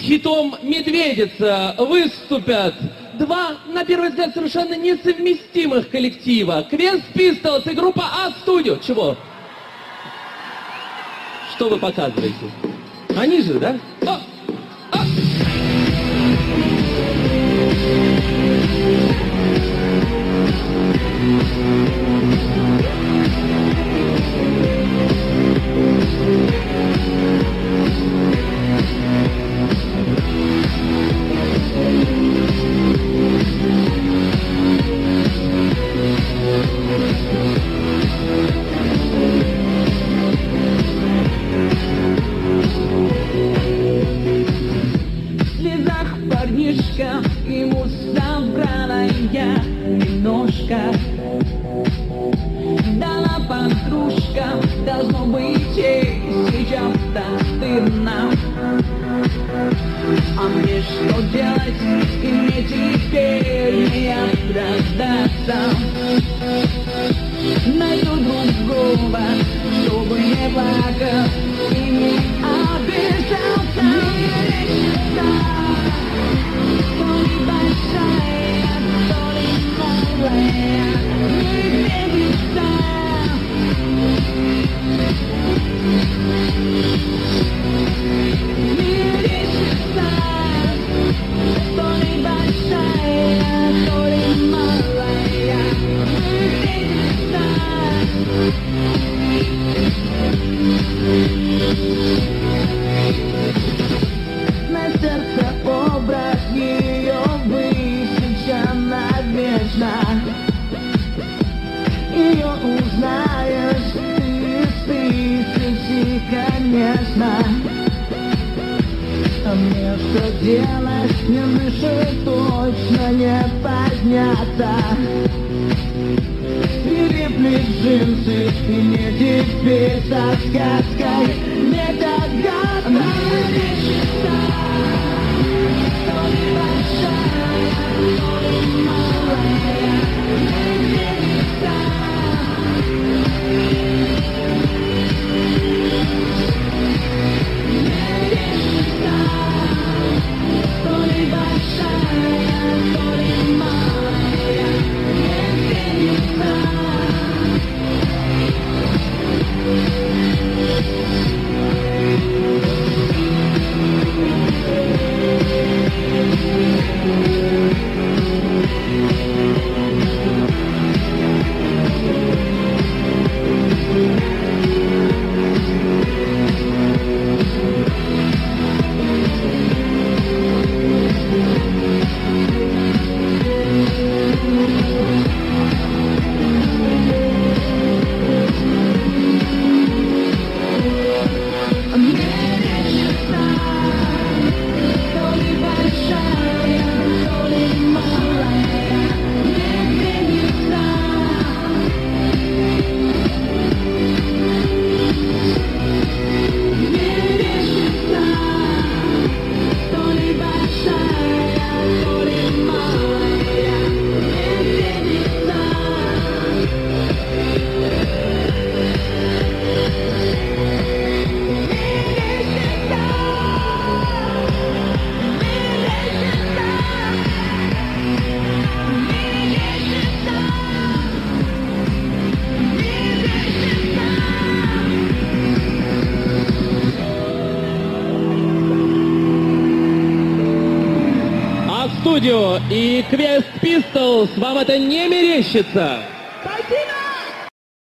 хитом «Медведица» выступят два, на первый взгляд, совершенно несовместимых коллектива. Quest Pistols и группа А-Студио. Чего? Что вы показываете? Они же, да? Ему собрала я немножко, дала подружка, должно быть ей сейчас так стыдно. А мне что делать, и мне теперь не оправдаться. Найду другого, чтобы не плакал и не обижался. На сердце образ ее высечена вечно. Ее узнаешь ты из тысячи, конечно. А мне что делать, мне выше точно не подняться. Прилипли джинсы и не теперь со сказкой не догадаться. А-Студио и Quest Pistols, вам это не мерещится? Спасибо!